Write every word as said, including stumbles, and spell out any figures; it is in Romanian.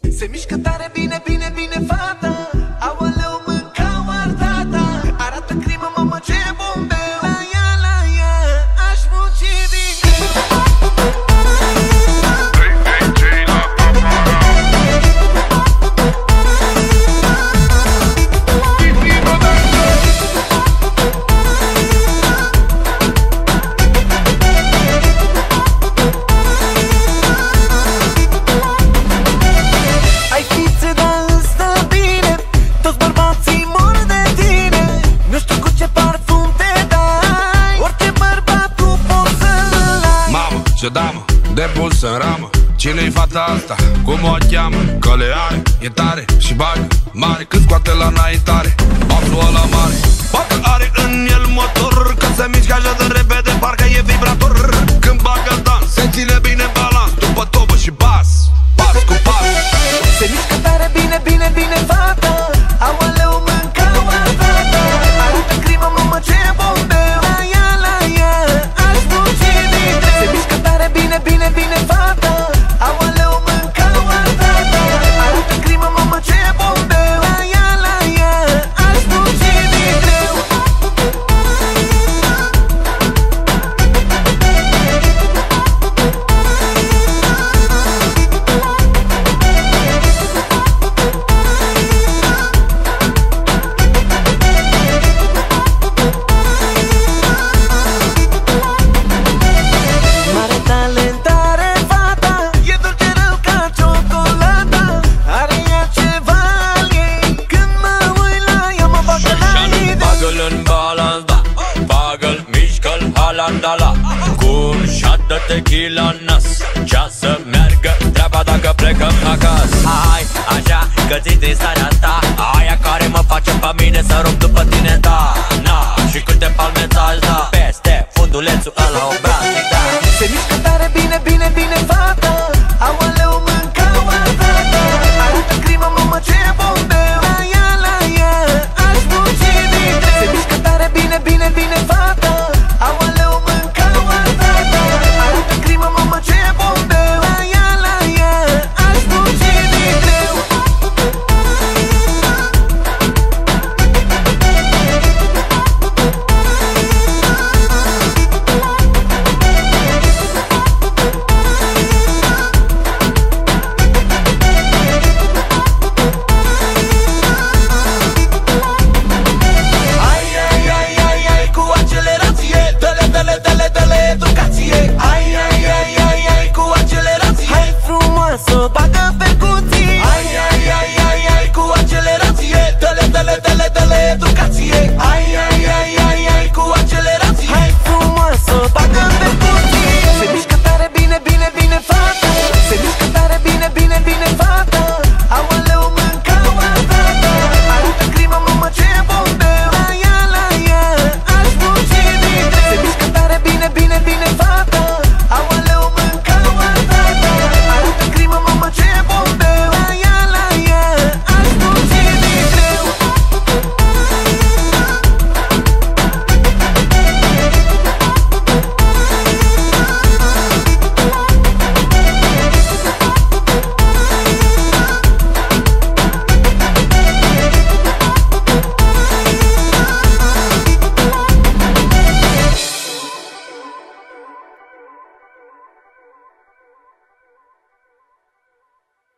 Se mișcă tare bine, bine, bine fata. Aoleu, mânca ardata. Arată crimă, mamă, ce bombeu. La ea, la ea, aș munci din greu. Ai fițe, dar îți stă bine. Toți bărbații mor de tine. Nu știu cu ce parfum te dai. Orice bărbat tu poți să-l ai. Mamă, ce damă, de puls în ramă. Cine-i fata asta? Cum o cheamă? Că le are, e tare și bagă mare. Când scoate la înaintare pasul ăla mare. Parcă are în el motor, că se mișcă așa de repede, parcă e vibrator. Când bagă dans, senți